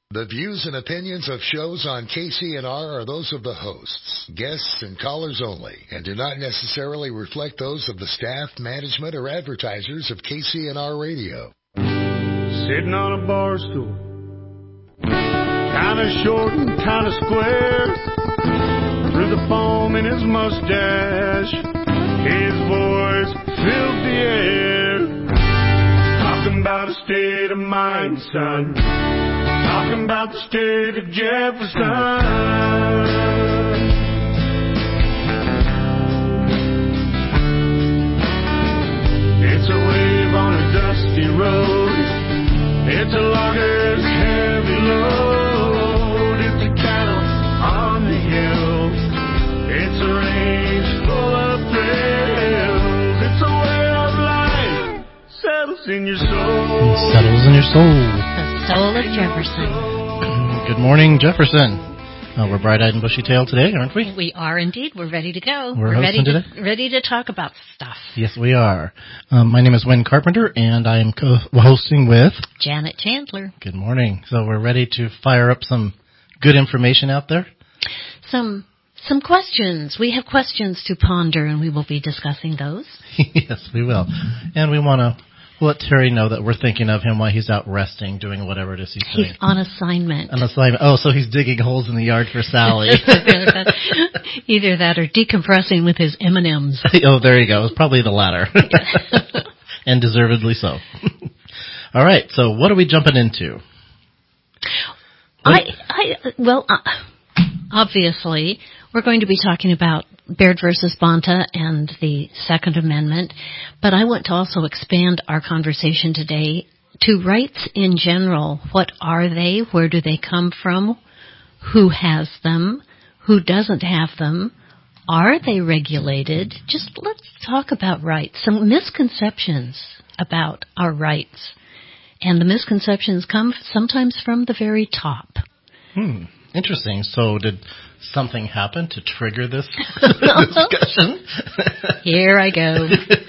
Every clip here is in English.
The views and opinions of shows on KCNR are those of the hosts, guests, and callers only, and do not necessarily reflect those of the staff, management, or advertisers of KCNR Radio. Sitting on a bar stool, kinda short and kinda square, through the foam in his mustache, his voice filled the air, talking about a state of mind, son. Talking about the state of Jefferson. It's a wave on a dusty road. It's a logger's heavy load. It's a cattle on the hill. It's a range full of thrills. It's a way of life settles in your soul. It settles in your soul. Soul of Jefferson. Good morning, Jefferson. We're bright-eyed and bushy-tailed today, aren't we? We are indeed. We're ready to go. We're ready to talk about stuff. Yes, we are. My name is Wynn Carpenter, and I am co-hosting with Janet Chandler. Good morning. So we're ready to fire up some good information out there. Some questions. We have questions to ponder, and we will be discussing those. Yes, we will. And we want to let Terry know that we're thinking of him while he's out resting, doing whatever it is he's doing. He's on assignment. Oh, so he's digging holes in the yard for Sally. Either that or decompressing with his M&Ms. Oh, there you go. It's probably the latter. And deservedly so. All right, so what are we jumping into? Obviously, we're going to be talking about Baird versus Bonta and the Second Amendment, but I want to also expand our conversation today to rights in general. What are they? Where do they come from? Who has them? Who doesn't have them? Are they regulated? Just let's talk about rights. Some misconceptions about our rights. And the misconceptions come sometimes from the very top. Interesting. So did something happen to trigger this discussion? Here I go.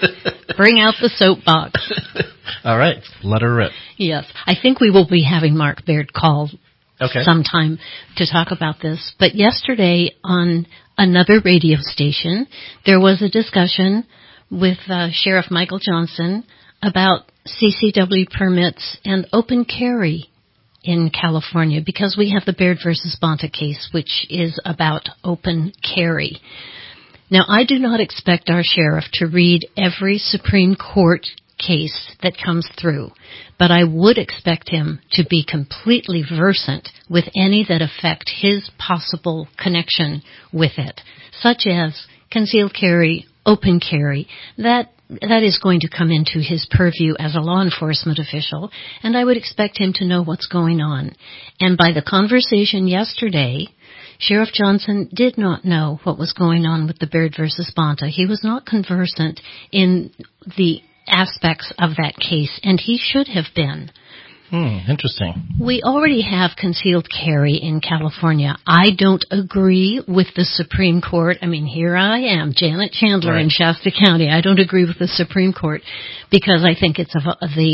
Bring out the soapbox. All right. Let her rip. Yes. I think we will be having Mark Baird call sometime to talk about this. But yesterday on another radio station, there was a discussion with Sheriff Michael Johnson about CCW permits and open carry in California, because we have the Baird versus Bonta case, which is about open carry. Now, I do not expect our sheriff to read every Supreme Court case that comes through, but I would expect him to be completely versant with any that affect his possible connection with it, such as concealed carry, open carry. That is going to come into his purview as a law enforcement official, and I would expect him to know what's going on. And by the conversation yesterday, Sheriff Johnson did not know what was going on with the Baird versus Bonta. He was not conversant in the aspects of that case, and he should have been. Interesting. We already have concealed carry in California. I don't agree with the Supreme Court. I mean, here I am, Janet Chandler in Shasta County. I don't agree with the Supreme Court because I think it's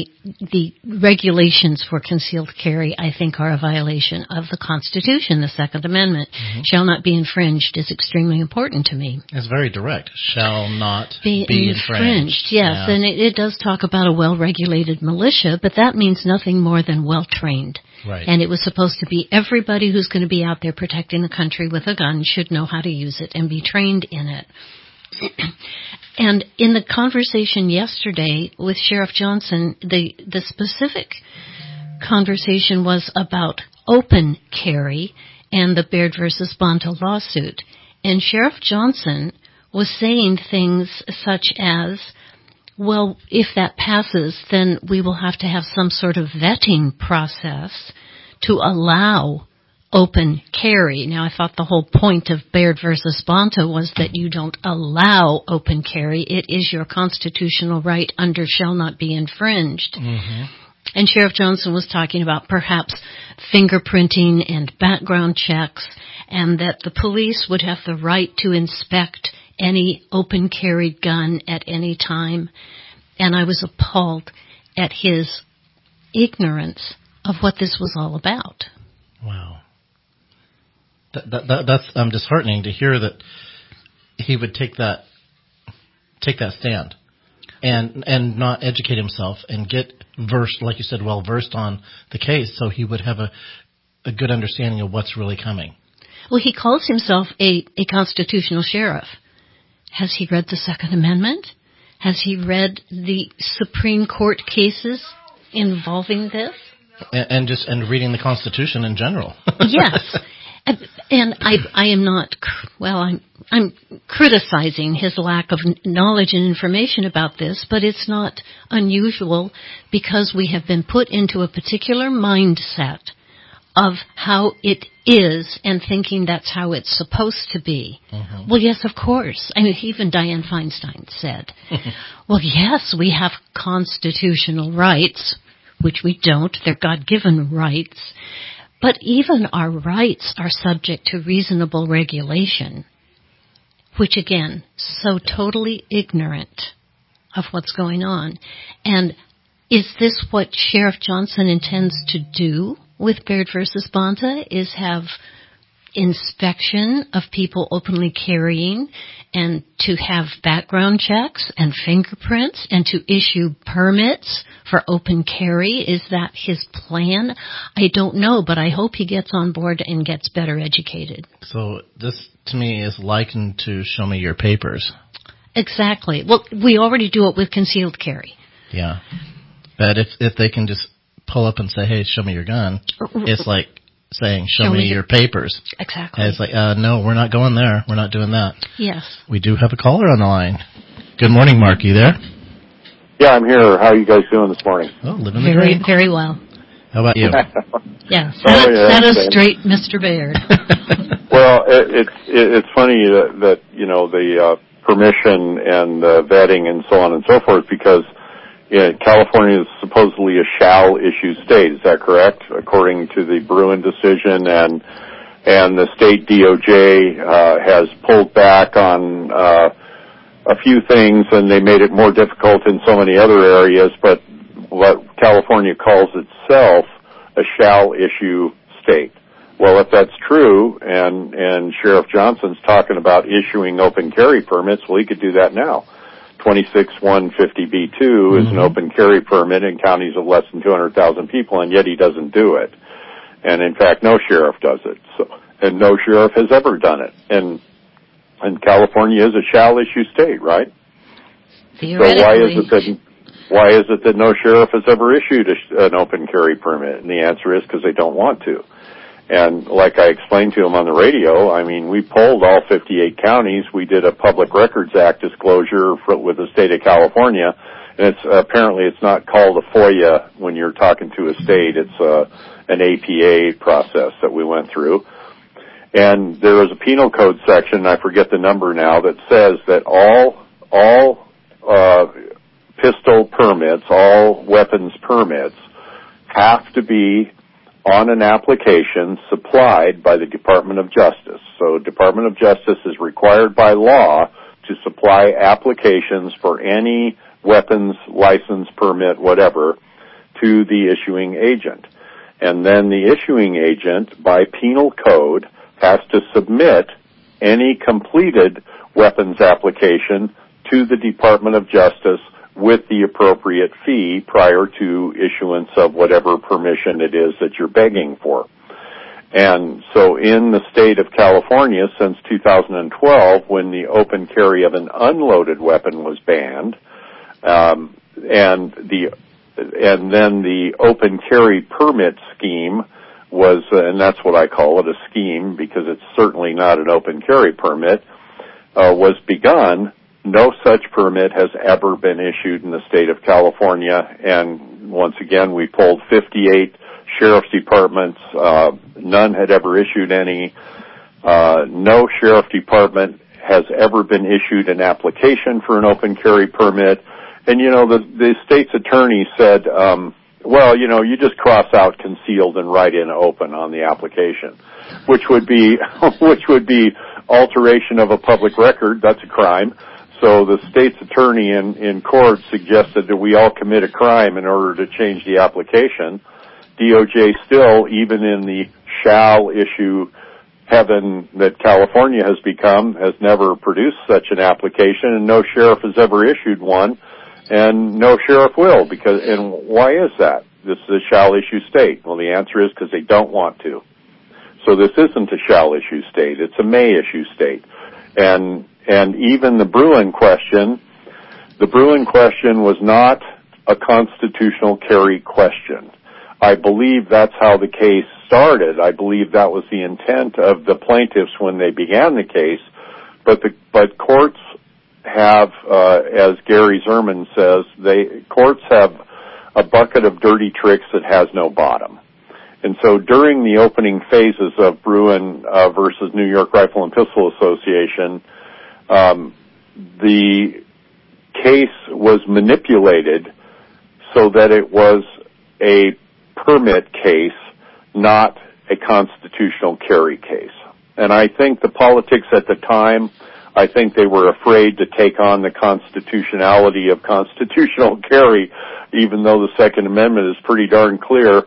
the regulations for concealed carry, I think, are a violation of the Constitution. The Second Amendment shall not be infringed is extremely important to me. It's very direct. Shall not be infringed. Yes, and it does talk about a well-regulated militia, but that means nothing more than well-trained. Right. And it was supposed to be everybody who's going to be out there protecting the country with a gun should know how to use it and be trained in it. And in the conversation yesterday with Sheriff Johnson, the specific conversation was about open carry and the Baird versus Bonta lawsuit. And Sheriff Johnson was saying things such as, well, if that passes, then we will have to have some sort of vetting process to allow open carry. Now, I thought the whole point of Baird versus Bonta was that you don't allow open carry. It is your constitutional right under shall not be infringed. And Sheriff Johnson was talking about perhaps fingerprinting and background checks, and that the police would have the right to inspect any open carried gun at any time. And I was appalled at his ignorance of what this was all about. Wow. That's disheartening to hear that he would take that stand and not educate himself and get versed, like you said, well versed on the case, so he would have a good understanding of what's really coming. Well, he calls himself a constitutional sheriff. Has he read the Second Amendment? Has he read the Supreme Court cases involving this? And reading the Constitution in general. Yes. And I am not, I'm criticizing his lack of knowledge and information about this, but it's not unusual because we have been put into a particular mindset of how it is and thinking that's how it's supposed to be. Mm-hmm. Well, yes, of course. I mean, even Dianne Feinstein said, well, yes, we have constitutional rights, which we don't. They're God-given rights. But even our rights are subject to reasonable regulation, which, again, so totally ignorant of what's going on. And is this what Sheriff Johnson intends to do with Baird versus Bonta, is have inspection of people openly carrying and to have background checks and fingerprints and to issue permits for open carry? Is that his plan? I don't know, but I hope he gets on board and gets better educated. So this, to me, is likened to show me your papers. Exactly. Well, we already do it with concealed carry. Yeah. But if they can just pull up and say, hey, show me your gun, it's like saying, show me your papers. Exactly. And it's like, no, we're not going there. We're not doing that. Yes. We do have a caller on the line. Good morning, Mark. You there? Yeah, I'm here. How are you guys doing this morning? Oh, living the dream. Very well. How about you? Yeah. Set us straight, Mr. Baird. Well, it's funny that you know, the permission and vetting and so on and so forth, because California is supposedly a shall issue state. Is that correct? According to the Bruin decision, and the state DOJ has pulled back on a few things, and they made it more difficult in so many other areas. But what California calls itself a shall issue state. Well, if that's true, and Sheriff Johnson's talking about issuing open carry permits, well, he could do that now. 26150B2 is an open carry permit in counties of less than 200,000 people, and yet he doesn't do it. And in fact, no sheriff does it. And no sheriff has ever done it. And California is a shall issue state, right? Theoretically. So why is it that no sheriff has ever issued an open carry permit? And the answer is because they don't want to. And like I explained to him on the radio, I mean, we polled all 58 counties. We did a Public Records Act disclosure with the state of California. And apparently it's not called a FOIA when you're talking to a state. It's an APA process that we went through. And there is a penal code section, I forget the number now, that says that all pistol permits, all weapons permits have to be on an application supplied by the Department of Justice. So Department of Justice is required by law to supply applications for any weapons, license, permit, whatever, to the issuing agent. And then the issuing agent, by penal code, has to submit any completed weapons application to the Department of Justice with the appropriate fee prior to issuance of whatever permission it is that you're begging for. And so in the state of California, since 2012, when the open carry of an unloaded weapon was banned, and then the open carry permit scheme was, and that's what I call it, a scheme, because it's certainly not an open carry permit, was begun. No such permit has ever been issued in the state of California, and once again, we polled 58 sheriff's departments. None had ever issued any. No sheriff department has ever been issued an application for an open carry permit. And, you know, the state's attorney said, well, you know, you just cross out concealed and write in open on the application, which would be alteration of a public record. That's a crime. So the state's attorney in court suggested that we all commit a crime in order to change the application. DOJ still, even in the shall issue heaven that California has become has never produced such an application, and no sheriff has ever issued one, and no sheriff will. And why is that? This is a shall issue state. Well, the answer is because they don't want to. So this isn't a shall issue state; it's a may issue state. And even the Bruen question was not a constitutional carry question. I believe that's how the case started. I believe that was the intent of the plaintiffs when they began the case. But courts have, as Gary Zerman says, courts have a bucket of dirty tricks that has no bottom. And so during the opening phases of Bruen versus New York Rifle and Pistol Association, the case was manipulated so that it was a permit case, not a constitutional carry case. And I think the politics at the time, I think they were afraid to take on the constitutionality of constitutional carry, even though the Second Amendment is pretty darn clear.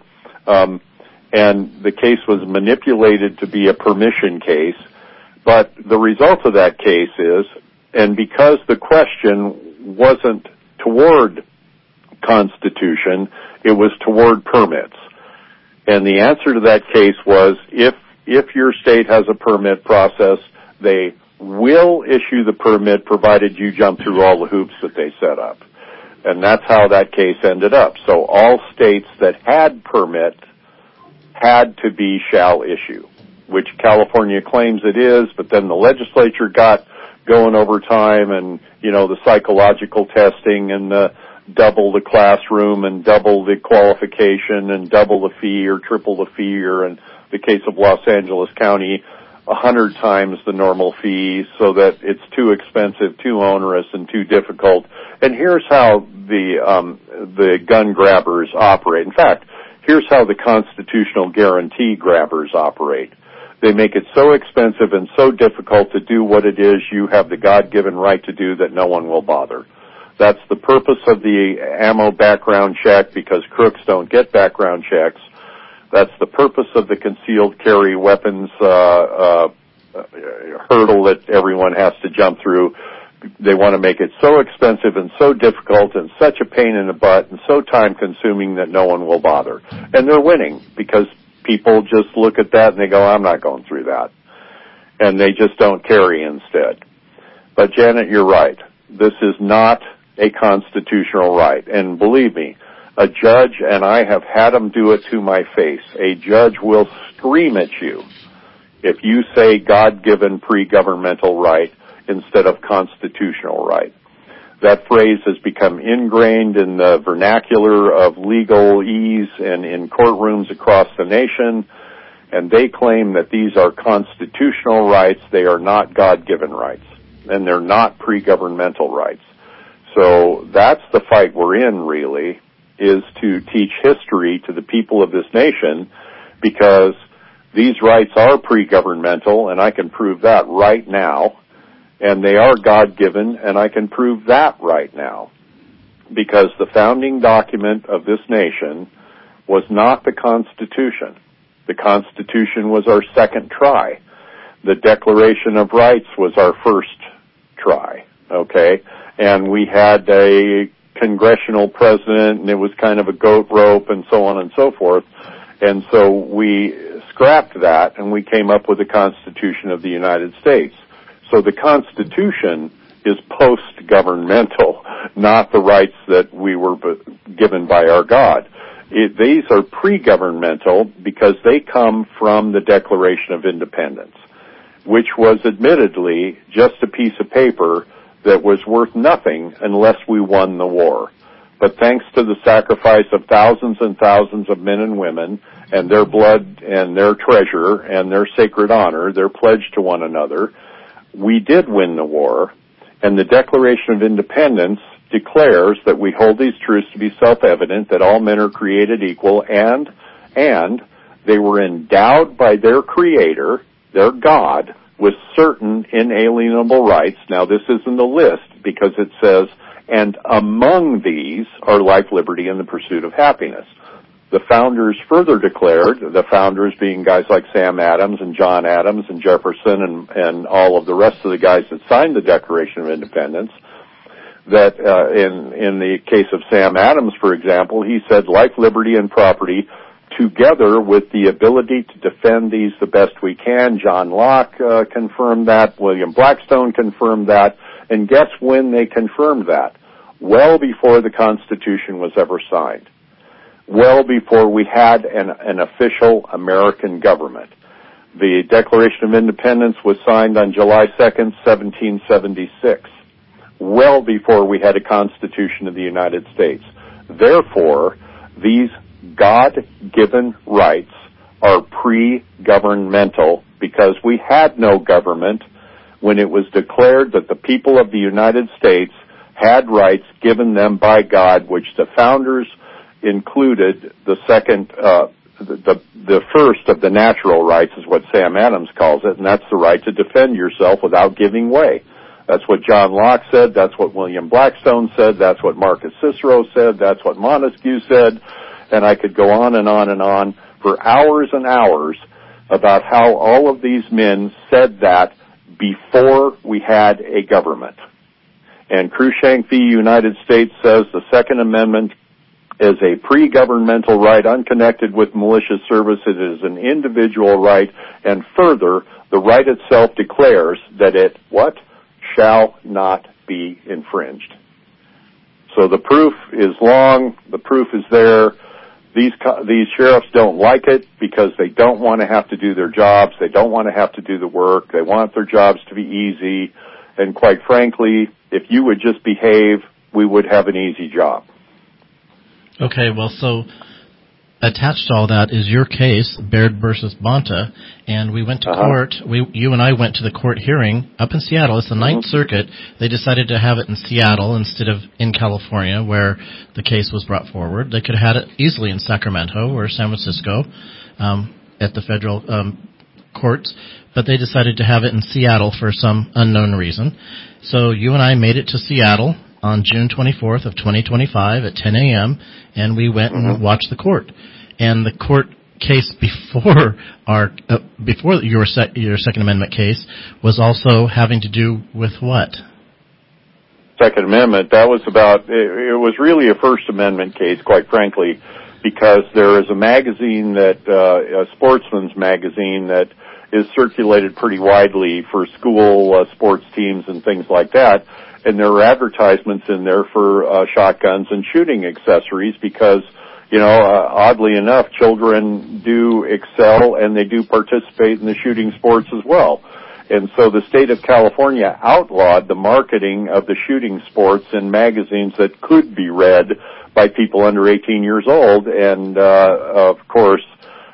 And the case was manipulated to be a permission case. But the result of that case is, and because the question wasn't toward Constitution, it was toward permits. And the answer to that case was, if your state has a permit process, they will issue the permit provided you jump through all the hoops that they set up. And that's how that case ended up. So all states that had permit had to be shall issue, which California claims it is, but then the legislature got going over time, and, the psychological testing and the double the classroom and double the qualification and double the fee or triple the fee, or in the case of Los Angeles County, 100 times the normal fee, so that it's too expensive, too onerous, and too difficult. And here's how the gun grabbers operate. In fact, here's how the constitutional guarantee grabbers operate. They make it so expensive and so difficult to do what it is you have the God-given right to do that no one will bother. That's the purpose of the ammo background check, because crooks don't get background checks. That's the purpose of the concealed carry weapons hurdle that everyone has to jump through. They want to make it so expensive and so difficult and such a pain in the butt and so time-consuming that no one will bother. And they're winning, because people just look at that and they go, I'm not going through that. And they just don't carry instead. But Janet, you're right. This is not a constitutional right. And believe me, a judge, and I have had them do it to my face, a judge will scream at you if you say God-given pre-governmental right instead of constitutional right. That phrase has become ingrained in the vernacular of legalese and in courtrooms across the nation, and they claim that these are constitutional rights. They are not God-given rights, and they're not pre-governmental rights. So that's the fight we're in, really, is to teach history to the people of this nation, because these rights are pre-governmental, and I can prove that right now. And they are God-given, and I can prove that right now. Because the founding document of this nation was not the Constitution. The Constitution was our second try. The Declaration of Rights was our first try, okay? And we had a congressional president, and it was kind of a goat rope, and so on and so forth. And so we scrapped that, and we came up with the Constitution of the United States. So the Constitution is post-governmental, not the rights that we were given by our God. These are pre-governmental because they come from the Declaration of Independence, which was admittedly just a piece of paper that was worth nothing unless we won the war. But thanks to the sacrifice of thousands and thousands of men and women and their blood and their treasure and their sacred honor, their pledge to one another, we did win the war, and the Declaration of Independence declares that we hold these truths to be self-evident, that all men are created equal, and they were endowed by their Creator, their God, with certain inalienable rights. Now, this isn't a list, because it says, and among these are life, liberty, and the pursuit of happiness. the founders further declared, the founders being guys like Sam Adams and John Adams and Jefferson and all of the rest of the guys that signed the Declaration of Independence, that in the case of Sam Adams, for example, he said life, liberty, and property together with the ability to defend these the best we can. John Locke confirmed that. William Blackstone confirmed that. And guess when they confirmed that? Well before the Constitution was ever signed. Well before we had an official American government. The Declaration of Independence was signed on July 2nd, 1776. Well before we had a Constitution of the United States. Therefore, these God-given rights are pre-governmental because we had no government when it was declared that the people of the United States had rights given them by God, which the founders included the first of the natural rights is what Sam Adams calls it, and that's the right to defend yourself without giving way. That's what John Locke said, that's what William Blackstone said, that's what Marcus Cicero said, that's what Montesquieu said, and I could go on and on and on for hours and hours about how all of these men said that before we had a government. And Cruikshank v. United States says the Second Amendment is a pre-governmental right unconnected with malicious service. It is an individual right, and further, the right itself declares that it, what? Shall not be infringed. So the proof is long, the proof is there. These sheriffs don't like it because they don't want to have to do their jobs. They don't want to have to do the work. They want their jobs to be easy. And quite frankly, if you would just behave, we would have an easy job. Okay, well, so attached to all that is your case, Baird versus Bonta, and we went to court. You and I went to the court hearing up in Seattle. It's the Ninth Circuit. They decided to have it in Seattle instead of in California, where the case was brought forward. They could have had it easily in Sacramento or San Francisco at the federal courts, but they decided to have it in Seattle for some unknown reason. So you and I made it to Seattle on June 24th of 2025 at 10 a.m., and we went and watched the court. And the court case before your Second Amendment case was also having to do with what? Second Amendment, that was about, it was really a First Amendment case, quite frankly, because there is a magazine a Sportsman's magazine that is circulated pretty widely for school sports teams and things like that. And there are advertisements in there for shotguns and shooting accessories because, oddly enough, children do excel and they do participate in the shooting sports as well. And so the state of California outlawed the marketing of the shooting sports in magazines that could be read by people under 18 years old. And, of course,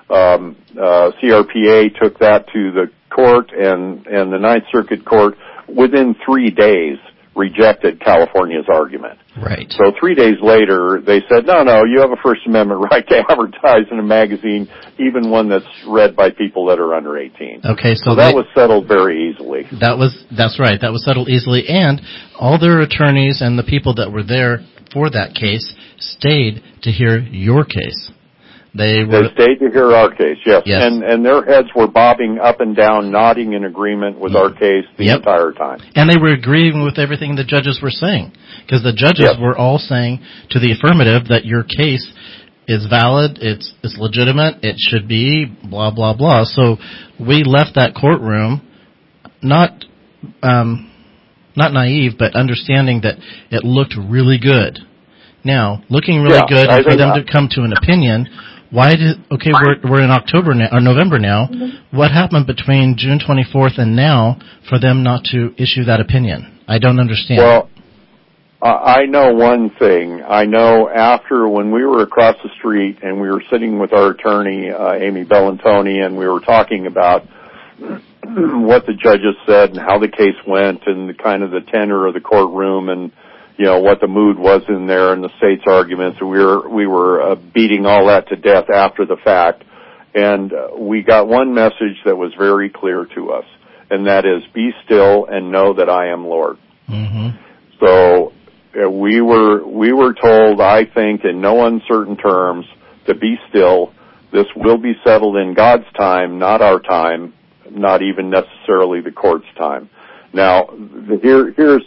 CRPA took that to the court and the Ninth Circuit Court within 3 days rejected California's argument. Right. So 3 days later, they said, no, you have a First Amendment right to advertise in a magazine, even one that's read by people that are under 18. Okay, so that was settled very easily. That's right. That was settled easily, and all their attorneys and the people that were there for that case stayed to hear your case. They stayed to hear our case, yes. And their heads were bobbing up and down, nodding in agreement with our case the entire time. And they were agreeing with everything the judges were saying, because the judges were all saying to the affirmative that your case is valid, it's legitimate, it should be, blah, blah, blah. So we left that courtroom not naive, but understanding that it looked really good. Now, looking really good, and for them to come to an opinion, we're in October now, or November now. What happened between June 24th and now for them not to issue that opinion? I don't understand. Well, I know one thing. I know after when we were across the street and we were sitting with our attorney, Amy Bellantoni, and we were talking about what the judges said and how the case went and the kind of the tenor of the courtroom and what the mood was in there and the state's arguments. We were beating all that to death after the fact. And we got one message that was very clear to us, and that is, be still and know that I am Lord. Mm-hmm. So we were told, I think, in no uncertain terms, to be still. This will be settled in God's time, not our time, not even necessarily the court's time. Now, here's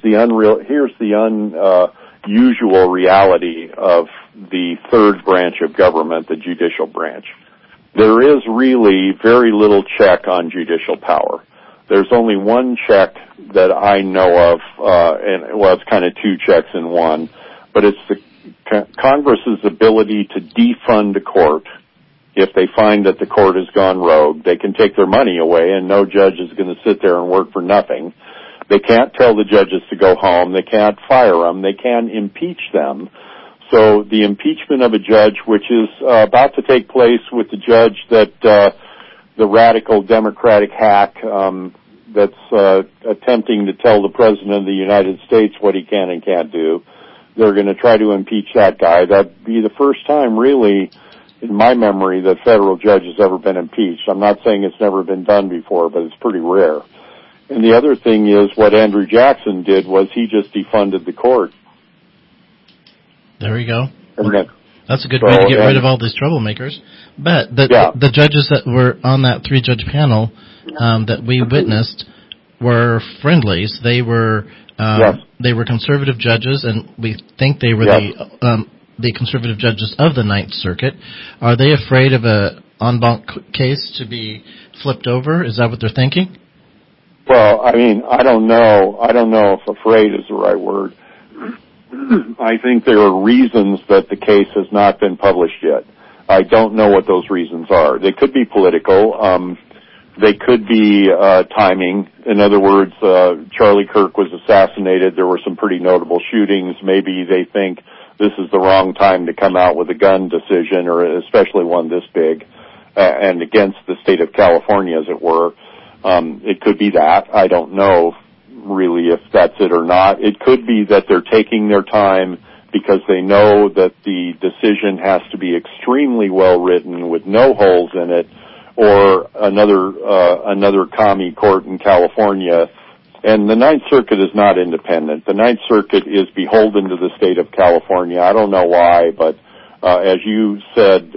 the unusual reality of the third branch of government, the judicial branch. There is really very little check on judicial power. There's only one check that I know of, it's kind of two checks in one, but it's the Congress's ability to defund a court. If they find that the court has gone rogue, they can take their money away and no judge is going to sit there and work for nothing. They can't tell the judges to go home. They can't fire them. They can impeach them. So the impeachment of a judge, which is about to take place with the judge that the radical Democratic hack that's attempting to tell the President of the United States what he can and can't do, they're going to try to impeach that guy. That'd be the first time, really, in my memory, that federal judge has ever been impeached. I'm not saying it's never been done before, but it's pretty rare. And the other thing is what Andrew Jackson did was he just defunded the court. There we go. And that's a good way to get rid of all these troublemakers. But the judges that were on that 3-judge panel that we witnessed were friendlies. They were they were conservative judges, and we think they were the conservative judges of the Ninth Circuit. Are they afraid of a en banc case to be flipped over? Is that what they're thinking? Well, I mean, I don't know if afraid is the right word. I think there are reasons that the case has not been published yet. I don't know what those reasons are. They could be political. They could be timing. In other words, Charlie Kirk was assassinated. There were some pretty notable shootings. Maybe they think this is the wrong time to come out with a gun decision, or especially one this big, and against the state of California, as it were. It could be that. I don't know really if that's it or not. It could be that they're taking their time because they know that the decision has to be extremely well written with no holes in it, or another commie court in California. And the Ninth Circuit is not independent. The Ninth Circuit is beholden to the state of California. I don't know why, but as you said,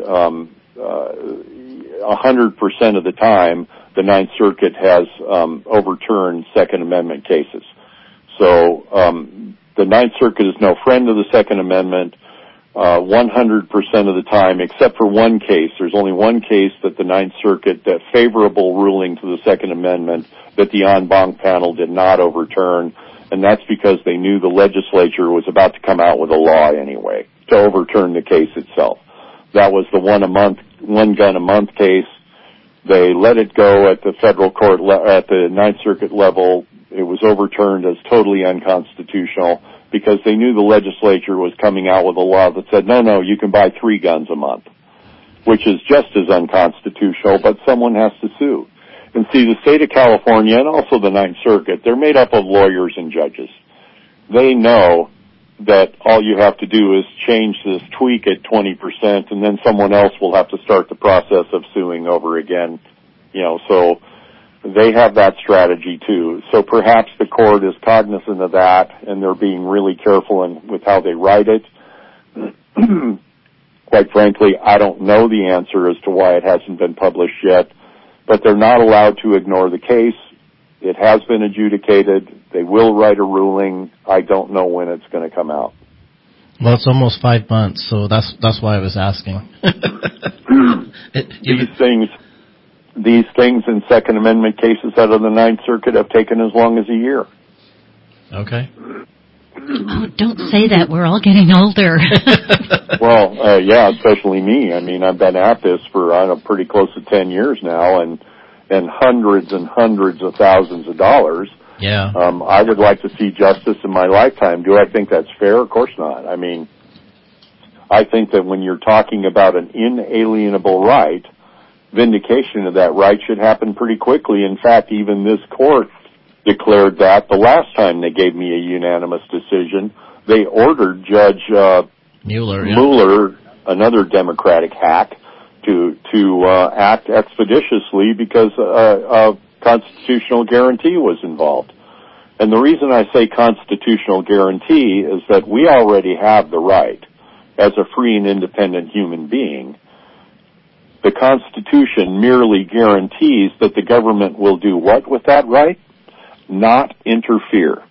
100% of the time, the Ninth Circuit has overturned Second Amendment cases. So the Ninth Circuit is no friend of the Second Amendment 100% of the time, except for one case. There's only one case that the Ninth Circuit, that favorable ruling to the Second Amendment, that the en banc panel did not overturn, and that's because they knew the legislature was about to come out with a law anyway to overturn the case itself. That was the one gun a month case. They let it go at the federal court, at the Ninth Circuit level. It was overturned as totally unconstitutional because they knew the legislature was coming out with a law that said, no, you can buy 3 guns a month, which is just as unconstitutional, but someone has to sue. And see, the state of California and also the Ninth Circuit, they're made up of lawyers and judges. They know that all you have to do is change this, tweak it 20%, and then someone else will have to start the process of suing over again. So they have that strategy too. So perhaps the court is cognizant of that, and they're being really careful with how they write it. Quite frankly, I don't know the answer as to why it hasn't been published yet, but they're not allowed to ignore the case. It has been adjudicated. They will write a ruling. I don't know when it's going to come out. Well, it's almost 5 months, so that's why I was asking. These things in Second Amendment cases out of the Ninth Circuit have taken as long as a year. Okay. Oh, don't say that. We're all getting older. Well, yeah, especially me. I mean, I've been at this for, pretty close to 10 years now, and hundreds and hundreds of thousands of dollars. Yeah. I would like to see justice in my lifetime. Do I think that's fair? Of course not. I mean, I think that when you're talking about an inalienable right, vindication of that right should happen pretty quickly. In fact, even this court declared that the last time they gave me a unanimous decision. They ordered Judge Mueller, another Democratic hack, to act expeditiously because a constitutional guarantee was involved. And the reason I say constitutional guarantee is that we already have the right, as a free and independent human being, The Constitution merely guarantees that the government will do what with that right? Not interfere.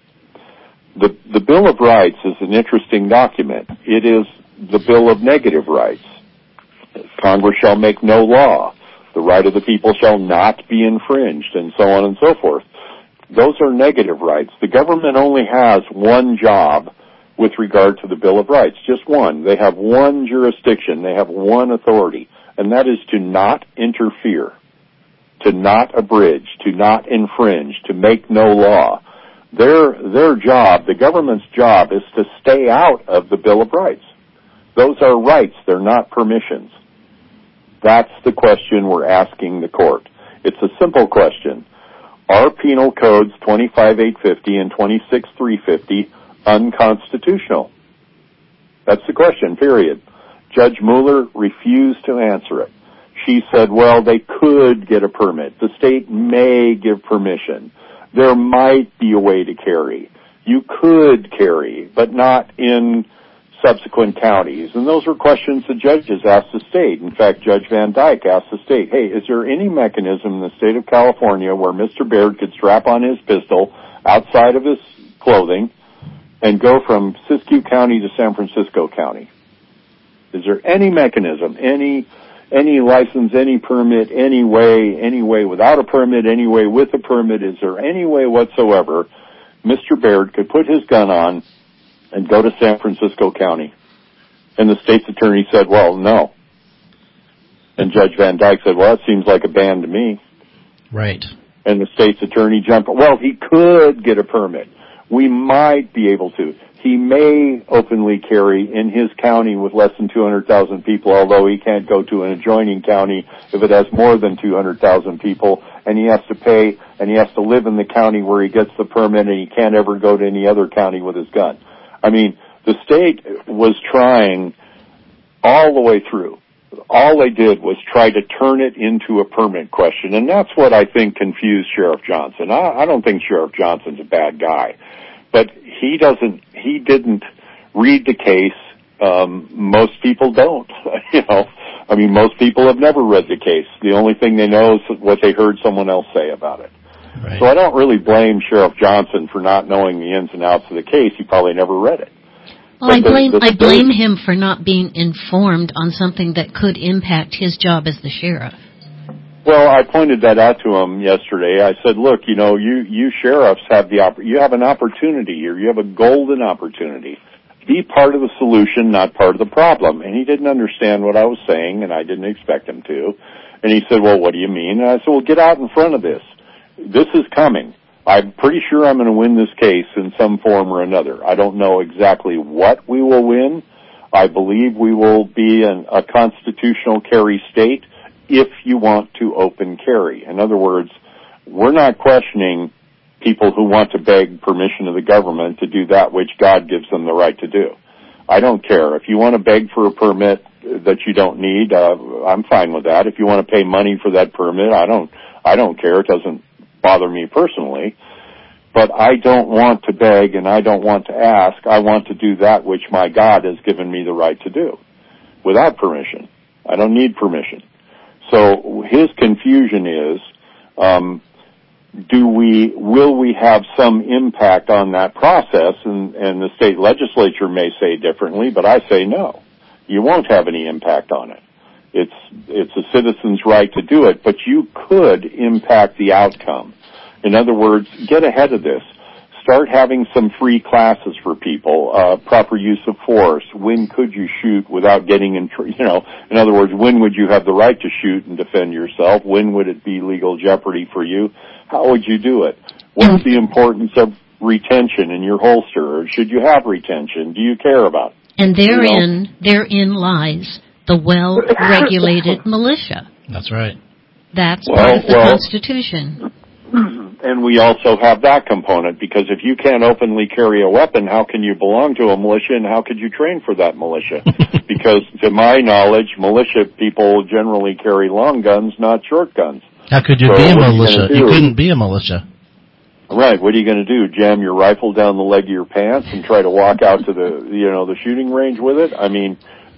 The Bill of Rights is an interesting document. It is the Bill of Negative Rights. Congress shall make no law. The right of the people shall not be infringed, and so on and so forth. Those are negative rights. The government only has one job with regard to the Bill of Rights, just one. They have one jurisdiction. They have one authority, and that is to not interfere, to not abridge, to not infringe, to make no law. Their job, the government's job, is to stay out of the Bill of Rights. Those are rights. They're not permissions. That's the question we're asking the court. It's a simple question. Are penal codes 25,850 and 26,350 unconstitutional? That's the question, period. Judge Mueller refused to answer it. She said, well, they could get a permit. The state may give permission. There might be a way to carry. You could carry, but not in subsequent counties. And those were questions the judges asked the state. In fact, Judge Van Dyke asked the state, hey, is there any mechanism in the state of California where Mr. Baird could strap on his pistol outside of his clothing and go from Siskiyou County to San Francisco County? Is there any mechanism, any license, any permit, any way without a permit, any way with a permit? Is there any way whatsoever Mr. Baird could put his gun on and go to San Francisco County? And the state's attorney said, well, no. And Judge Van Dyke said, well, that seems like a ban to me. Right. And the state's attorney jumped, well, he could get a permit. We might be able to. He may openly carry in his county with less than 200,000 people, although he can't go to an adjoining county if it has more than 200,000 people, and he has to pay, and he has to live in the county where he gets the permit, and he can't ever go to any other county with his gun. I mean, the state was trying all the way through. All they did was try to turn it into a permit question, and that's what I think confused Sheriff Johnson. I don't think Sheriff Johnson's a bad guy, but he didn't read the case. Most people don't. Most people have never read the case. The only thing they know is what they heard someone else say about it. Right. So I don't really blame Sheriff Johnson for not knowing the ins and outs of the case. He probably never read it. Well, I blame him for not being informed on something that could impact his job as the sheriff. Well, I pointed that out to him yesterday. I said, look, you sheriffs have you have an opportunity here. You have a golden opportunity. Be part of the solution, not part of the problem. And he didn't understand what I was saying, and I didn't expect him to. And he said, well, what do you mean? And I said, well, get out in front of this. This is coming. I'm pretty sure I'm going to win this case in some form or another. I don't know exactly what we will win. I believe we will be a constitutional carry state if you want to open carry. In other words, we're not questioning people who want to beg permission of the government to do that which God gives them the right to do. I don't care. If you want to beg for a permit that you don't need, I'm fine with that. If you want to pay money for that permit, I don't care. It doesn't bother me personally. But I don't want to beg and I don't want to ask. I want to do that which my God has given me the right to do without permission. I don't need permission. So his confusion is, will we have some impact on that process? And the state legislature may say differently, but I say no. You won't have any impact on it. It's a citizen's right to do it, but you could impact the outcome. In other words, get ahead of this. Start having some free classes for people, proper use of force. When could you shoot without getting in other words, when would you have the right to shoot and defend yourself? When would it be legal jeopardy for you? How would you do it? What's the importance of retention in your holster? Or should you have retention? Do you care about it? And therein lies the well-regulated militia. That's right. That's part of the Constitution. And we also have that component, because if you can't openly carry a weapon, how can you belong to a militia, and how could you train for that militia? Because to my knowledge, militia people generally carry long guns, not short guns. How could you be a militia? You couldn't be a militia. Right. What are you going to do? Jam your rifle down the leg of your pants and try to walk out to the shooting range with it? I mean,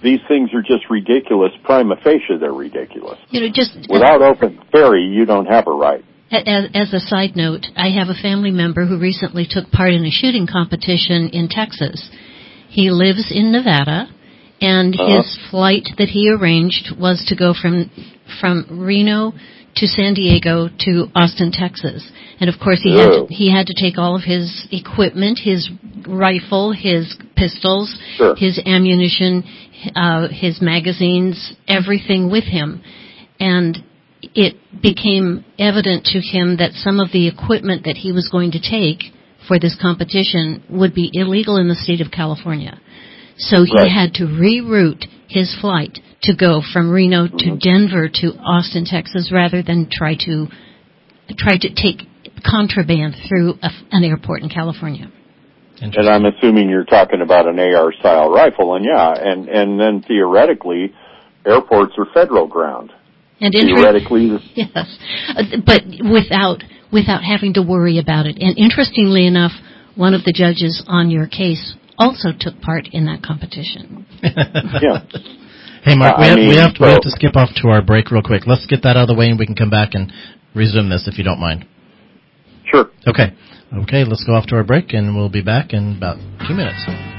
these things are just ridiculous. Prima facie, they're ridiculous. Just without open carry, you don't have a right. As a side note, I have a family member who recently took part in a shooting competition in Texas. He lives in Nevada, and his flight that he arranged was to go from Reno to San Diego to Austin, Texas. And of course he had to take all of his equipment, his rifle, his pistols, his ammunition, his magazines, everything with him. And it became evident to him that some of the equipment that he was going to take for this competition would be illegal in the state of California. So he had to reroute his flight to go from Reno to Denver to Austin, Texas, rather than try to take contraband through an airport in California. And I'm assuming you're talking about an AR-style rifle, and then theoretically, airports are federal ground. And theoretically, yes, but without having to worry about it. And interestingly enough, one of the judges on your case also took part in that competition. Yeah. Hey, Mark, we have to skip off to our break real quick. Let's get that out of the way, and we can come back and resume this if you don't mind. Sure. Okay, let's go off to our break, and we'll be back in about 2 minutes.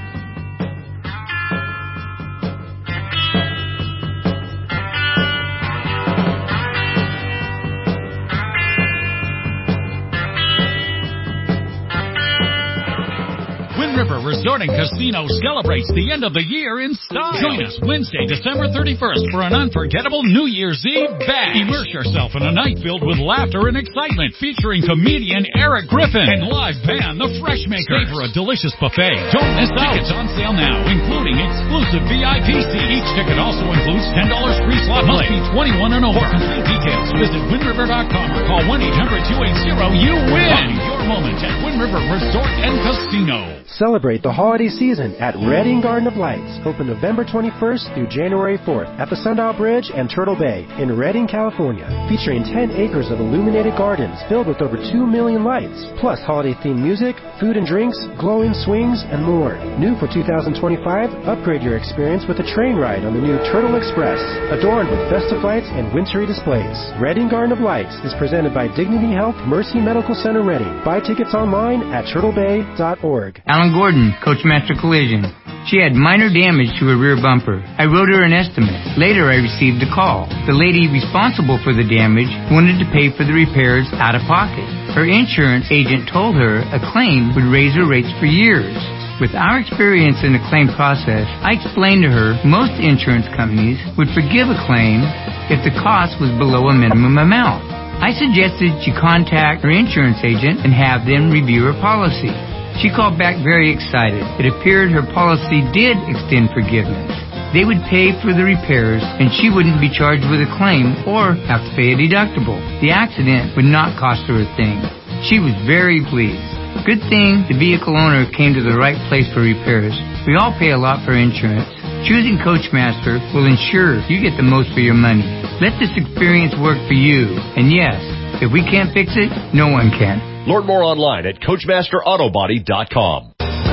River Resort and Casino celebrates the end of the year in style. Join us Wednesday, December 31st for an unforgettable New Year's Eve bash. Immerse yourself in a night filled with laughter and excitement featuring comedian Eric Griffin and live band The Freshmakers. Stay for a delicious buffet. Don't miss out. Tickets on sale now, including exclusive VIP seats. Each ticket also includes $10 free slot play. Must be 21 and over. For complete details, visit WindRiver.com or call 1-800-280-YOU-WIN. Your moment at Wind River Resort and Casino. Celebrate the holiday season at Redding Garden of Lights, open November 21st through January 4th at the Sundial Bridge and Turtle Bay in Redding, California, featuring 10 acres of illuminated gardens filled with over 2 million lights, plus holiday-themed music, food and drinks, glowing swings, and more. New for 2025, upgrade your experience with a train ride on the new Turtle Express, adorned with festive lights and wintry displays. Redding Garden of Lights is presented by Dignity Health Mercy Medical Center Redding. Buy tickets online at turtlebay.org. Alan Gordon, Coachmaster Collision. She had minor damage to her rear bumper. I wrote her an estimate. Later, I received a call. The lady responsible for the damage wanted to pay for the repairs out of pocket. Her insurance agent told her a claim would raise her rates for years. With our experience in the claim process, I explained to her most insurance companies would forgive a claim if the cost was below a minimum amount. I suggested she contact her insurance agent and have them review her policy. She called back very excited. It appeared her policy did extend forgiveness. They would pay for the repairs, and she wouldn't be charged with a claim or have to pay a deductible. The accident would not cost her a thing. She was very pleased. Good thing the vehicle owner came to the right place for repairs. We all pay a lot for insurance. Choosing Coachmaster will ensure you get the most for your money. Let this experience work for you. And yes, if we can't fix it, no one can. Learn more online at CoachmasterAutobody.com.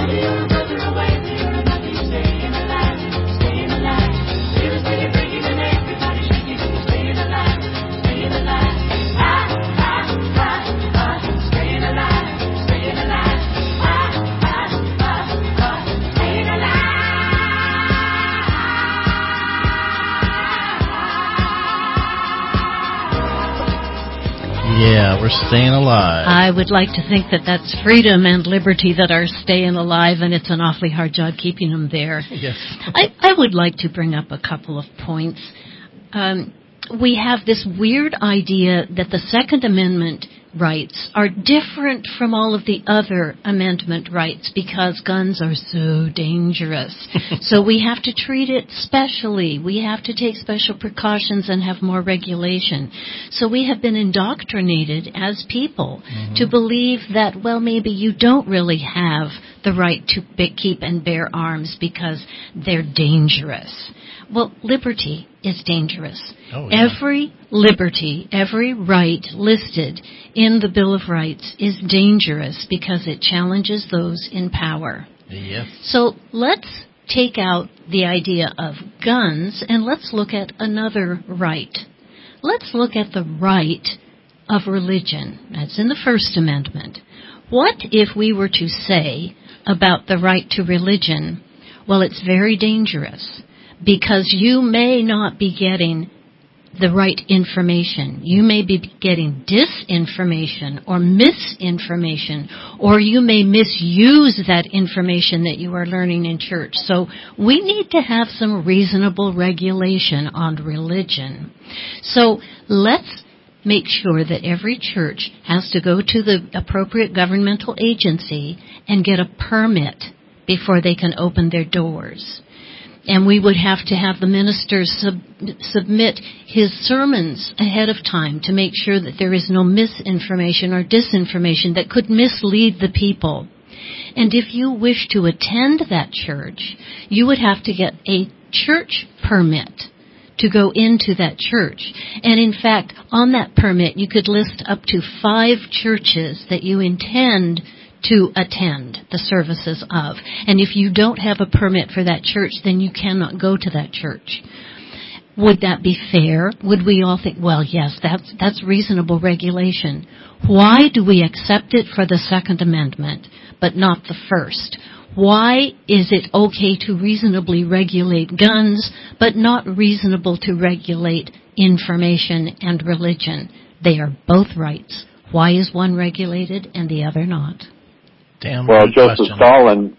Yeah, we're staying alive. I would like to think that that's freedom and liberty that are staying alive, and it's an awfully hard job keeping them there. Yes. I would like to bring up a couple of points. We have this weird idea that the Second Amendment rights are different from all of the other amendment rights because guns are so dangerous. So we have to treat it specially. We have to take special precautions and have more regulation. So we have been indoctrinated as people to believe that, well, maybe you don't really have the right to keep and bear arms because they're dangerous. Well, liberty is dangerous. Oh, yeah. Every liberty, every right listed in the Bill of Rights is dangerous because it challenges those in power. Yes. So let's take out the idea of guns and let's look at another right. Let's look at the right of religion. That's in the First Amendment. What if we were to say about the right to religion, well, it's very dangerous because you may not be getting the right information. You may be getting disinformation or misinformation, or you may misuse that information that you are learning in church. So we need to have some reasonable regulation on religion. So let's make sure that every church has to go to the appropriate governmental agency and get a permit before they can open their doors. And we would have to have the minister submit his sermons ahead of time to make sure that there is no misinformation or disinformation that could mislead the people. And if you wish to attend that church, you would have to get a church permit to go into that church. And in fact, on that permit, you could list up to 5 churches that you intend to attend the services of. And if you don't have a permit for that church, then you cannot go to that church. Would that be fair? Would we all think, well, yes, that's reasonable regulation. Why do we accept it for the Second Amendment, but not the First? Why is it okay to reasonably regulate guns, but not reasonable to regulate information and religion? They are both rights. Why is one regulated and the other not? Well, Joseph Stalin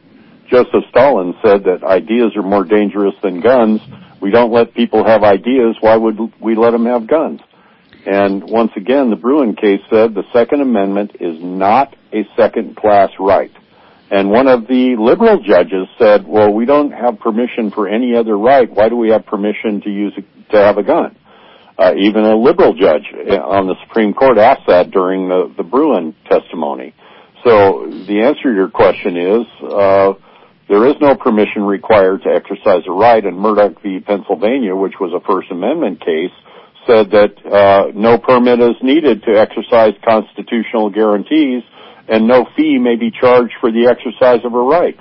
said that ideas are more dangerous than guns. We don't let people have ideas. Why would we let them have guns? And once again, the Bruen case said the Second Amendment is not a second-class right. And one of the liberal judges said, well, we don't have permission for any other right. Why do we have permission to have a gun? Even a liberal judge on the Supreme Court asked that during the Bruen testimony. So the answer to your question is there is no permission required to exercise a right, and Murdoch v. Pennsylvania, which was a First Amendment case, said that no permit is needed to exercise constitutional guarantees, and no fee may be charged for the exercise of a right.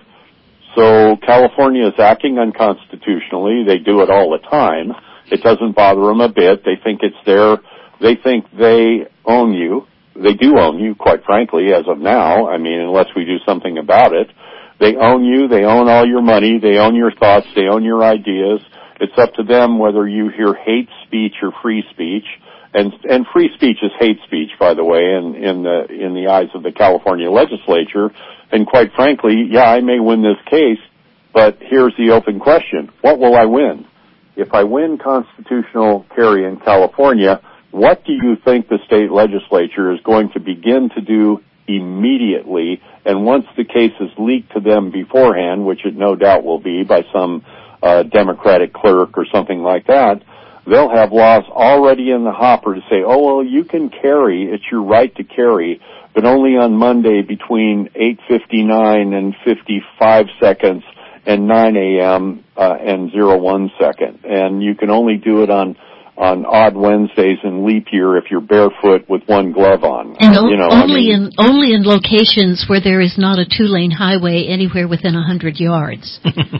So California is acting unconstitutionally. They do it all the time. It doesn't bother them a bit. They think it's they think they own you. They do own you, quite frankly, as of now. I mean, unless we do something about it. They own you. They own all your money. They own your thoughts. They own your ideas. It's up to them whether you hear hate speech or free speech. And free speech is hate speech, by the way, in the eyes of the California legislature. And quite frankly, yeah, I may win this case, but here's the open question. What will I win? If I win constitutional carry in California, what do you think the state legislature is going to begin to do immediately? And once the case is leaked to them beforehand, which it no doubt will be by some Democratic clerk or something like that, they'll have laws already in the hopper to say, oh, well, you can carry, it's your right to carry, but only on Monday between 8:59 and 55 seconds and 9 a.m. And 01 second. And you can only do it on odd Wednesdays and leap year if you're barefoot with one glove on. And only in locations where there is not a 2-lane highway anywhere within 100 yards.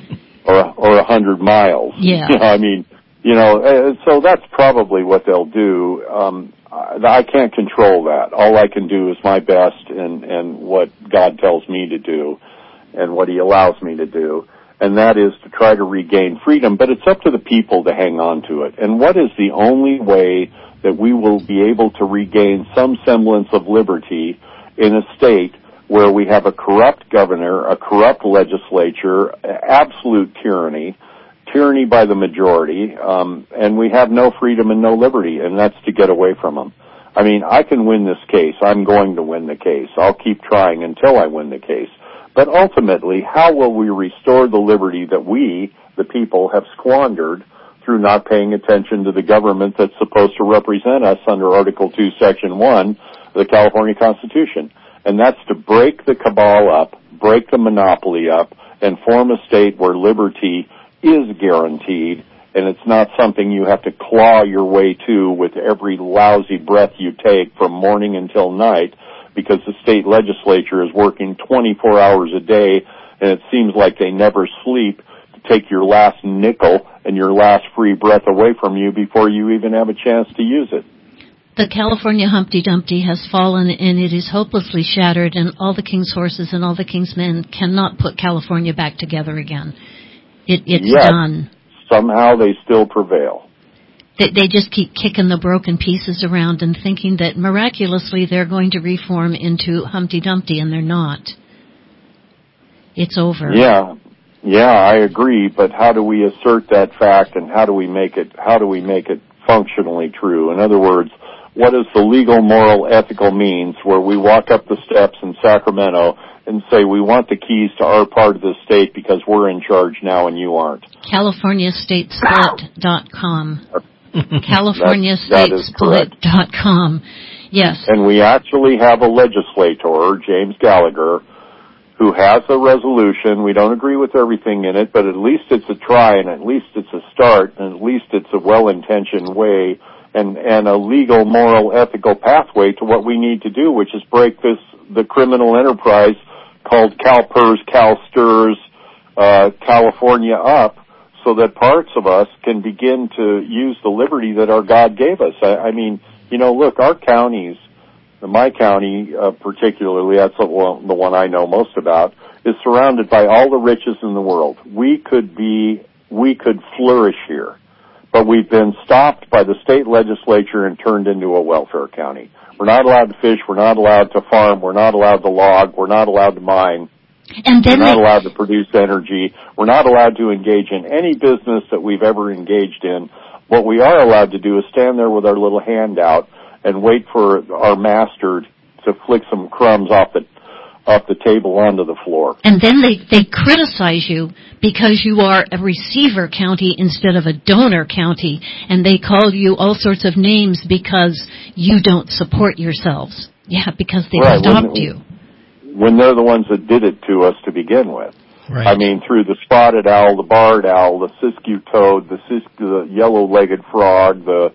or 100 miles. Yeah. So that's probably what they'll do. I can't control that. All I can do is my best and what God tells me to do and what He allows me to do. And that is to try to regain freedom, but it's up to the people to hang on to it. And what is the only way that we will be able to regain some semblance of liberty in a state where we have a corrupt governor, a corrupt legislature, absolute tyranny by the majority, and we have no freedom and no liberty, and that's to get away from them. I mean, I can win this case. I'm going to win the case. I'll keep trying until I win the case. But ultimately, how will we restore the liberty that we, the people, have squandered through not paying attention to the government that's supposed to represent us under Article 2, Section 1 of the California Constitution? And that's to break the cabal up, break the monopoly up, and form a state where liberty is guaranteed, and it's not something you have to claw your way to with every lousy breath you take from morning until night, because the state legislature is working 24 hours a day, and it seems like they never sleep take your last nickel and your last free breath away from you before you even have a chance to use it. The California Humpty Dumpty has fallen, and it is hopelessly shattered, and all the king's horses and all the king's men cannot put California back together again. It's done. Somehow they still prevail. They just keep kicking the broken pieces around and thinking that miraculously they're going to reform into Humpty Dumpty, and they're not. It's over. Yeah, I agree, but how do we assert that fact, and how do we make it functionally true? In other words, what is the legal, moral, ethical means where we walk up the steps in Sacramento and say we want the keys to our part of the state because we're in charge now and you aren't? CaliforniaStateSplit.com. CaliforniaStateSplit.com. Yes. And we actually have a legislator, James Gallagher, who has a resolution. We don't agree with everything in it, but at least it's a try, and at least it's a start, and at least it's a well-intentioned way and a legal, moral, ethical pathway to what we need to do, which is break the criminal enterprise called CalPERS, CalSTRS, California up, so that parts of us can begin to use the liberty that our God gave us. I mean, look, our counties, my county particularly, that's the one I know most about, is surrounded by all the riches in the world. We could flourish here. But we've been stopped by the state legislature and turned into a welfare county. We're not allowed to fish. We're not allowed to farm. We're not allowed to log. We're not allowed to mine. And then we're not allowed to produce energy. We're not allowed to engage in any business that we've ever engaged in. What we are allowed to do is stand there with our little hand out and wait for our master to flick some crumbs off the table onto the floor. And then they criticize you because you are a receiver county instead of a donor county, and they call you all sorts of names because you don't support yourselves. Yeah, because they stopped you. When they're the ones that did it to us to begin with. Right. I mean, through the spotted owl, the barred owl, the siskiyou toad, the yellow-legged frog, the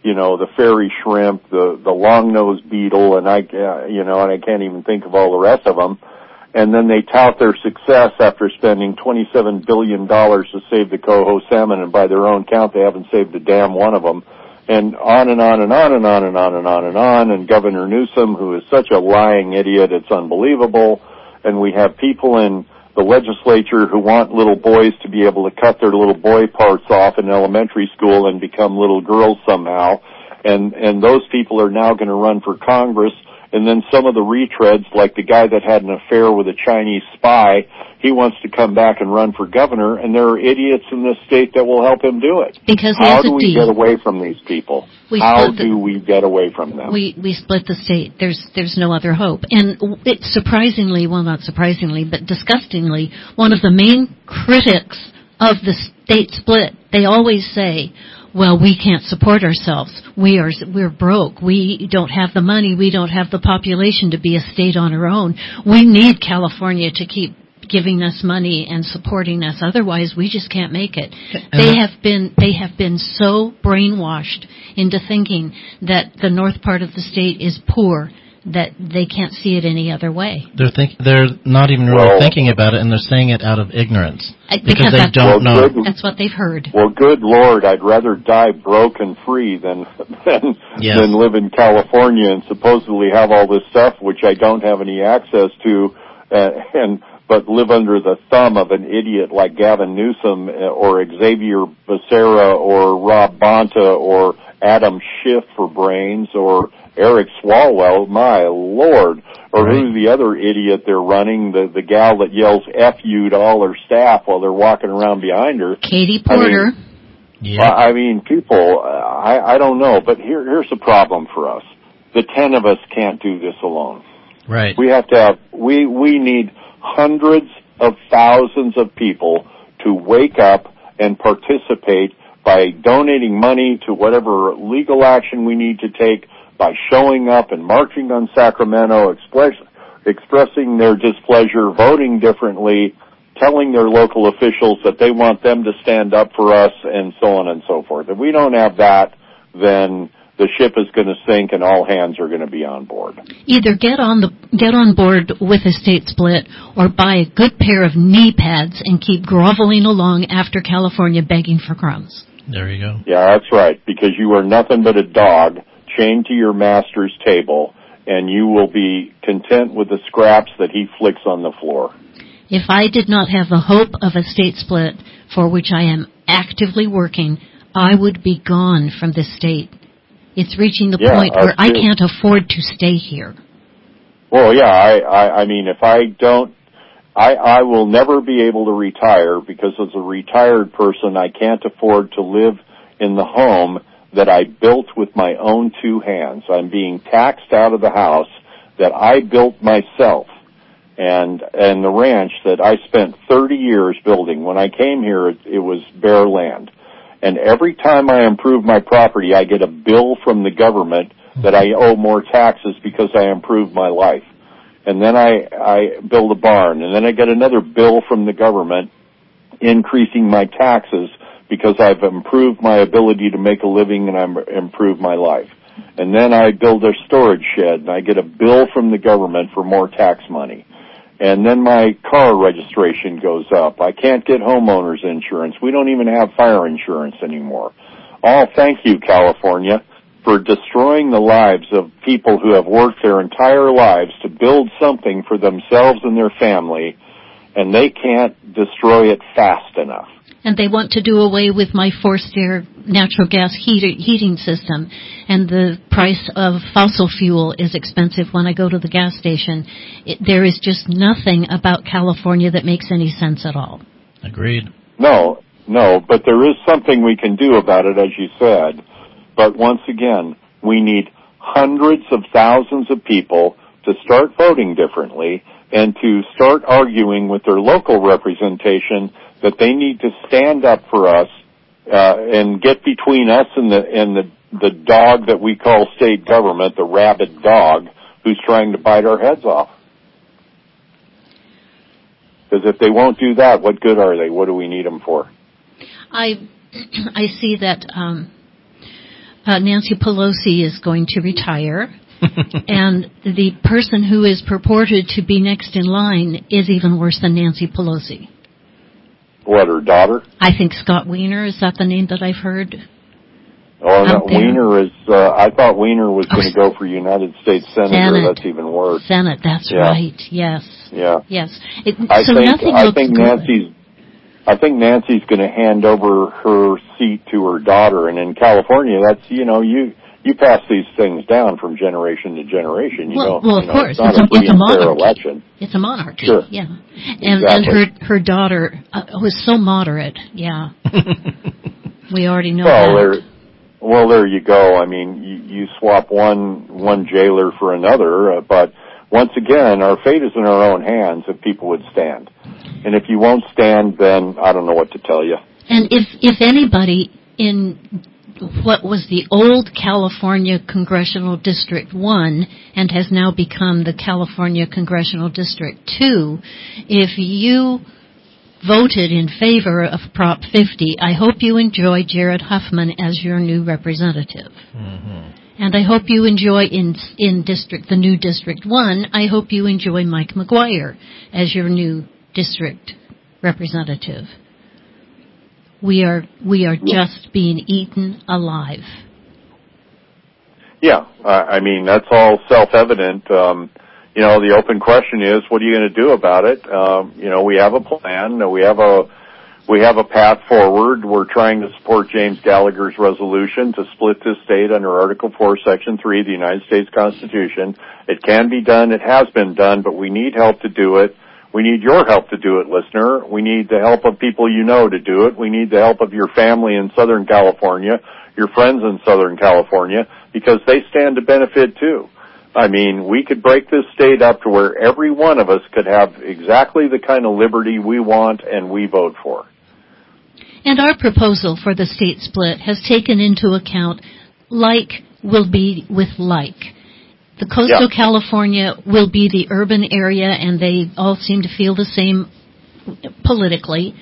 fairy shrimp, the long-nosed beetle, and I can't even think of all the rest of them. And then they tout their success after spending $27 billion to save the coho salmon, and by their own count, they haven't saved a damn one of them. And on and on and on and on and on and on and on. And Governor Newsom, who is such a lying idiot, it's unbelievable. And we have people in the legislature who want little boys to be able to cut their little boy parts off in elementary school and become little girls somehow. And those people are now going to run for Congress. And then some of the retreads, like the guy that had an affair with a Chinese spy, he wants to come back and run for governor, and there are idiots in this state that will help him do it. Because how do we get away from these people? How do we get away from them? We split the state. There's no other hope. And it's surprisingly, well, not surprisingly, but disgustingly, one of the main critics of the state split, they always say, well, we can't support ourselves. We're broke. We don't have the money. We don't have the population to be a state on our own. We need California to keep giving us money and supporting us. Otherwise, we just can't make it. They have been so brainwashed into thinking that the north part of the state is poor that they can't see it any other way. They're not even really thinking about it, and they're saying it out of ignorance because they don't know. That's what they've heard. Well, good Lord, I'd rather die broke and free than live in California and supposedly have all this stuff which I don't have any access to, but live under the thumb of an idiot like Gavin Newsom or Xavier Becerra or Rob Bonta or Adam Schiff for brains or Eric Swalwell, my Lord, or who's the other idiot they're running, the gal that yells F you to all her staff while they're walking around behind her. Katie Porter. I mean, people, I don't know, but here's the problem for us. The 10 of us can't do this alone. Right. We have to have, we need hundreds of thousands of people to wake up and participate by donating money to whatever legal action we need to take, by showing up and marching on Sacramento, expressing their displeasure, voting differently, telling their local officials that they want them to stand up for us, and so on and so forth. If we don't have that, then the ship is going to sink and all hands are going to be on board. Either get on board with a state split or buy a good pair of knee pads and keep groveling along after California begging for crumbs. There you go. Yeah, that's right, because you are nothing but a dog chained to your master's table, and you will be content with the scraps that he flicks on the floor. If I did not have the hope of a state split, for which I am actively working, I would be gone from this state. It's reaching the point where I can't afford to stay here. Well, yeah, I mean, if I don't, I will never be able to retire because as a retired person, I can't afford to live in the home that I built with my own two hands. I'm being taxed out of the house that I built myself and the ranch that I spent 30 years building. When I came here, it was bare land. And every time I improve my property, I get a bill from the government that I owe more taxes because I improved my life. And then I build a barn, and then I get another bill from the government increasing my taxes because I've improved my ability to make a living and I've improved my life. And then I build a storage shed, and I get a bill from the government for more tax money. And then my car registration goes up. I can't get homeowners insurance. We don't even have fire insurance anymore. All thank you, California, for destroying the lives of people who have worked their entire lives to build something for themselves and their family, and they can't destroy it fast enough. And they want to do away with my forced air natural gas heating system. And the price of fossil fuel is expensive when I go to the gas station. There is just nothing about California that makes any sense at all. Agreed. No, but there is something we can do about it, as you said. But once again, we need hundreds of thousands of people to start voting differently and to start arguing with their local representation that they need to stand up for us and get between us and the dog that we call state government, the rabid dog, who's trying to bite our heads off. Because if they won't do that, what good are they? What do we need them for? I see that Nancy Pelosi is going to retire, and the person who is purported to be next in line is even worse than Nancy Pelosi. What, her daughter? I think Scott Wiener, is that the name that I've heard? Oh, no, Wiener is, I thought Wiener was going to go for United States Senator. Senate. That's even worse. Senate, that's right, yes. Yeah. Yes. I think Nancy's going to hand over her seat to her daughter, and in California, that's, you pass these things down from generation to generation. Well, of course. It's a monarchy. Election. It's a monarchy. Sure. Yeah. And her daughter was so moderate. Yeah. We already know that. Well, there you go. I mean, you swap one jailer for another, but once again, our fate is in our own hands if people would stand. And if you won't stand, then I don't know what to tell you. And if anybody in what was the old California Congressional District 1 and has now become the California Congressional District 2, if you voted in favor of Prop 50, I hope you enjoy Jared Huffman as your new representative. Mm-hmm. And I hope you enjoy in the new District 1, I hope you enjoy Mike McGuire as your new district representative. We are just being eaten alive. Yeah, I mean, that's all self-evident. The open question is, what are you going to do about it? We have a plan. We have a path forward. We're trying to support James Gallagher's resolution to split this state under Article 4, Section 3 of the United States Constitution. It can be done. It has been done, but we need help to do it. We need your help to do it, listener. We need the help of people you know to do it. We need the help of your family in Southern California, your friends in Southern California, because they stand to benefit too. I mean, we could break this state up to where every one of us could have exactly the kind of liberty we want and we vote for. And our proposal for the state split has taken into account like will be with like. The coastal California will be the urban area, and they all seem to feel the same politically.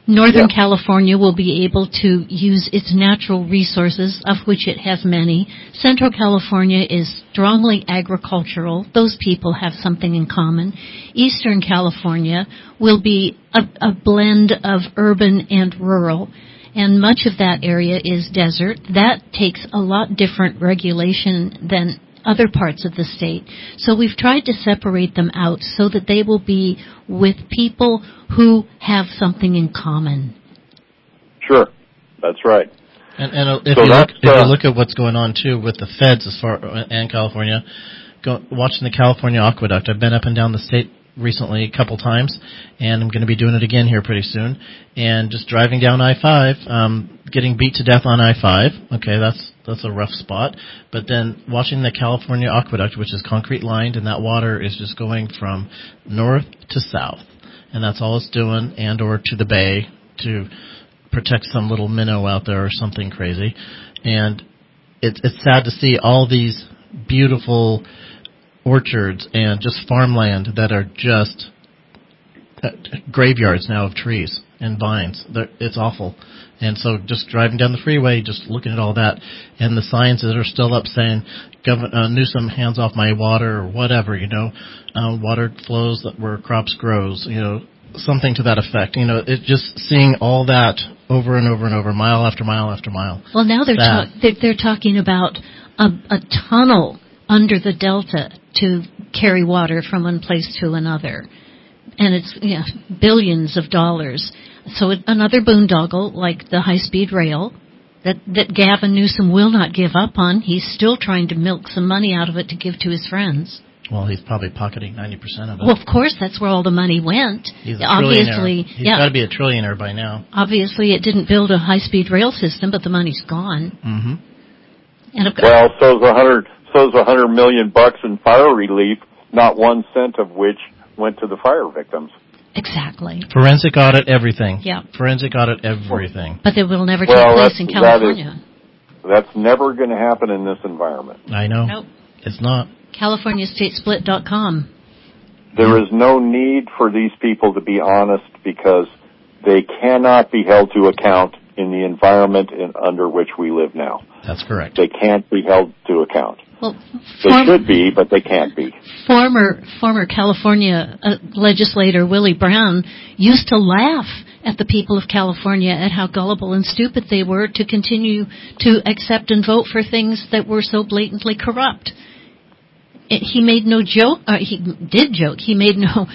Northern California will be able to use its natural resources, of which it has many. Central California is strongly agricultural. Those people have something in common. Eastern California will be a blend of urban and rural, and much of that area is desert. That takes a lot different regulation than other parts of the state. So we've tried to separate them out so that they will be with people who have something in common. Sure, that's right. And if you look at what's going on too with the feds and California, watching the California Aqueduct, I've been up and down the state recently a couple times, and I'm going to be doing it again here pretty soon. And just driving down I-5, getting beat to death on I-5. Okay, that's a rough spot. But then watching the California Aqueduct, which is concrete lined, and that water is just going from north to south, and that's all it's doing, and or to the bay to protect some little minnow out there or something crazy. And it's sad to see all these beautiful orchards and just farmland that are just graveyards now of trees and vines. It's awful. And so just driving down the freeway, just looking at all that, and the signs that are still up saying, Newsom, hands off my water, or whatever, water flows where crops grows, something to that effect. It just seeing all that over and over and over, mile after mile after mile. Well, now they're talking about a tunnel under the delta to carry water from one place to another. And it's billions of dollars. So another boondoggle like the high-speed rail that Gavin Newsom will not give up on. He's still trying to milk some money out of it to give to his friends. Well, he's probably pocketing 90% of it. Well, of course, that's where all the money went. He's a trillionaire. He's got to be a trillionaire by now. Obviously, it didn't build a high-speed rail system, but the money's gone. Mm-hmm. And so's $100 million in fire relief, not 1 cent of which went to the fire victims. Exactly. Forensic audit, everything. Yeah. Forensic audit, everything. But it will never take place in California. That's never going to happen in this environment. I know. Nope. It's not. CaliforniaStateSplit.com. There is no need for these people to be honest because they cannot be held to account in the environment under which we live now. That's correct. They can't be held to account. Well, they should be, but they can't be. Former California legislator Willie Brown used to laugh at the people of California at how gullible and stupid they were to continue to accept and vote for things that were so blatantly corrupt. He made no joke. He did joke. He made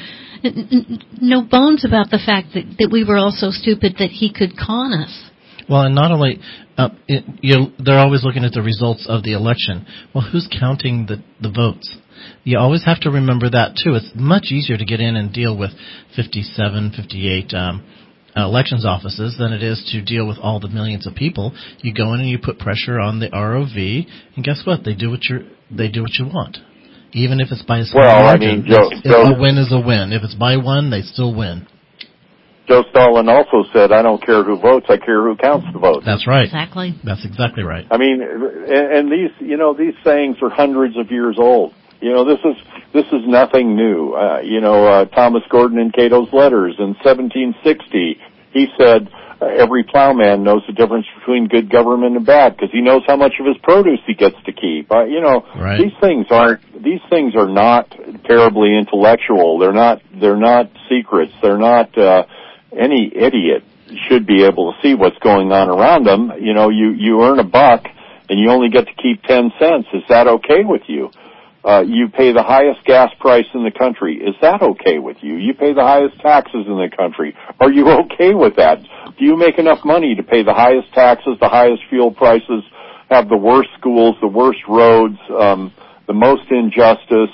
no bones about the fact that we were all so stupid that he could con us. Well, and not only they're always looking at the results of the election. Well, who's counting the votes? You always have to remember that, too. It's much easier to get in and deal with 57, 58 elections offices than it is to deal with all the millions of people. You go in and you put pressure on the ROV, and guess what? They do what you want. Even if it's by a small margin, a win is a win. If it's by one, they still win. Joe Stalin also said, I don't care who votes, I care who counts the votes. That's right. Exactly. That's exactly right. I mean, and these sayings are hundreds of years old. This is nothing new. Thomas Gordon in Cato's Letters in 1760, he said, every plowman knows the difference between good government and bad because he knows how much of his produce he gets to keep. Right. These things are not terribly intellectual. They're not secrets. They're not, any idiot should be able to see what's going on around them. You earn $1 and you only get to keep 10 cents. Is that okay with you? You pay the highest gas price in the country. Is that okay with you? You pay the highest taxes in the country. Are you okay with that? Do you make enough money to pay the highest taxes, the highest fuel prices, have the worst schools, the worst roads, the most injustice,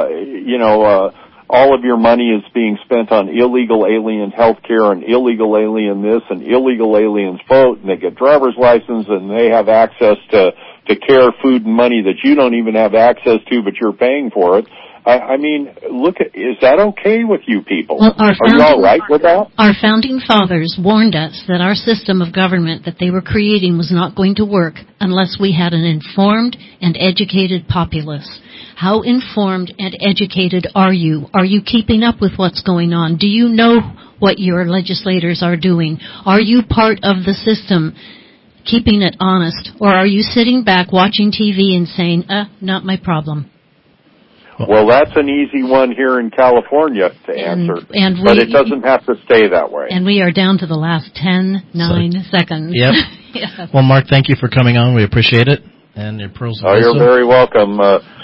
all of your money is being spent on illegal alien health care and illegal alien this and illegal aliens vote, and they get driver's license and they have access to care, food, and money that you don't even have access to, but you're paying for it. I mean, is that okay with you people? Well, are you all right with that? Our founding fathers warned us that our system of government that they were creating was not going to work unless we had an informed and educated populace. How informed and educated are you? Are you keeping up with what's going on? Do you know what your legislators are doing? Are you part of the system, keeping it honest? Or are you sitting back watching TV and saying, not my problem? Well, that's an easy one here in California to answer, but it doesn't have to stay that way. And we are down to the last 9 seconds. Yep. Yes. Well, Mark, thank you for coming on. We appreciate it. And your pearls of wisdom. You're very welcome.